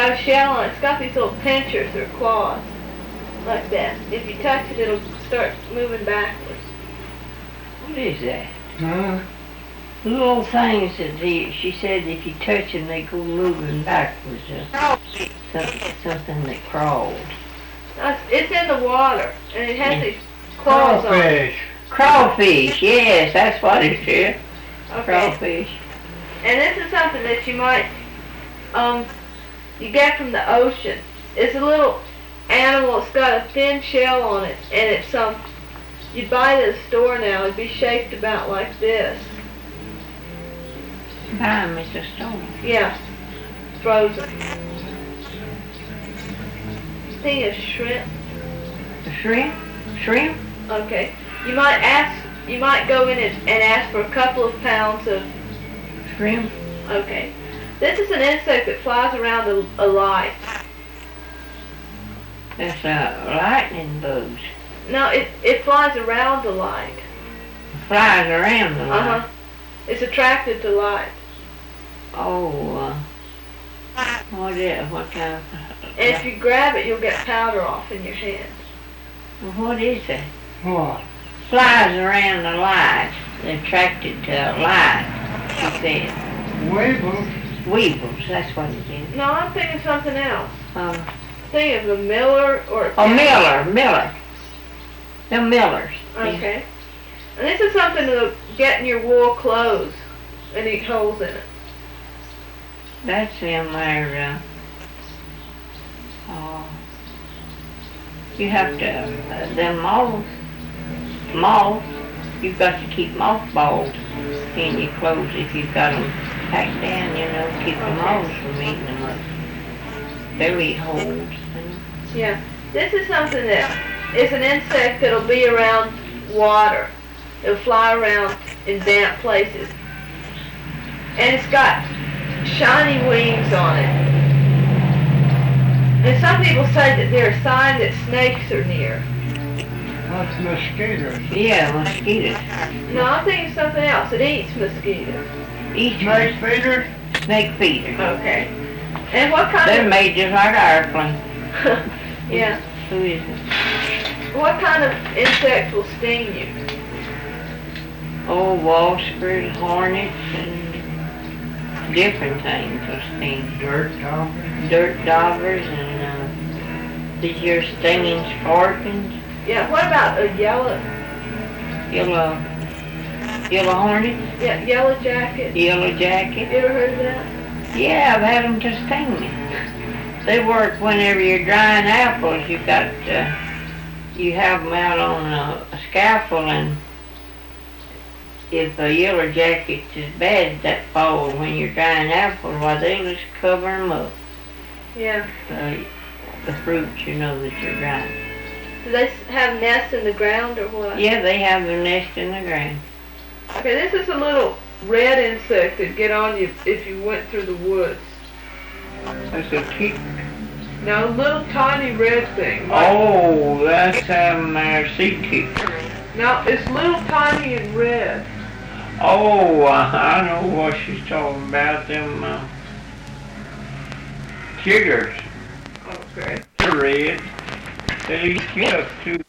got a shell on it. It's got these little pinchers or claws, like that. If you touch it, it'll start moving backwards. What is that? Huh? Little things that she said if you touch them, they go moving backwards. Something that crawled. It's in the water, and it has these claws on it. Crawfish. Crawfish, yes, that's what it is. Okay. Crawfish. And this is something that you might, you get from the ocean. It's a little animal. It's got a thin shell on it, and it's you'd buy it at a store now. It'd be shaped about like this. Buy 'em at the store. Yeah, frozen. I think it's shrimp. The shrimp? Shrimp? Okay. You might go in and ask for a couple of pounds of Shrimp? Okay. This is an insect that flies around a light. That's lightning bugs. No, it flies around the light. It flies around the light. Uh-huh. It's attracted to light. Oh, what kind of... And if you grab it, you'll get powder off in your hand. Well, what is that? What? Flies around the light. They're attracted to light, she said. Weevils. Weevils, that's what it is. No, I'm thinking something else. Um, Think of a miller or a Miller. The millers. Okay. And this is something to get in your wool clothes and eat holes in it. That's in there, you have to, them moths, you've got to keep mothballs in your clothes if you've got them packed down, keep the moths from eating them up. They'll eat holes. Yeah. This is something that is an insect that'll be around water. It'll fly around in damp places. And it's got shiny wings on it. And some people say that they're a sign that snakes are near. That's mosquitoes. Yeah, mosquitoes. No, I'm thinking something else. It eats mosquitoes. Snake feeders. Snake feeders. Okay. And what kind They're of... made just like our airplane. Yeah. Who is it? What kind of insect will sting you? Oh, wasps, hornets, and different things will sting. Dirt doggers. Dirt daubers and did your stinging scorpions? Yeah, what about a yellow hornet? Yeah, yellow jacket. Yellow jacket? You ever heard of that? Yeah, I've had them to sting me. They work whenever you're drying apples. You have them out on a scaffold, and if a yellow jacket's as bad that fall when you're drying apples, why they'll just cover them up. Yeah. The fruits, that you're drying. Do they have nests in the ground or what? Yeah, they have their nest in the ground. Okay, this is a little red insect that'd get on you if you went through the woods. That's a tick. No, little tiny red thing. Oh, that's sea tick. No, it's little tiny and red. Oh, I know what she's talking about. Them chiggers. Okay. They're red. They eat stuff too.